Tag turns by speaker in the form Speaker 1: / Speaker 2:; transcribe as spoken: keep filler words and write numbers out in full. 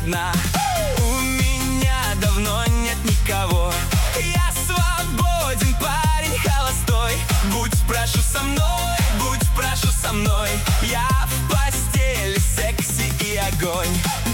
Speaker 1: одна. У меня давно нет никого. Я свободен, парень холостой. Будь, прошу, со мной, будь, прошу, со мной. Я в постели, секси и огонь.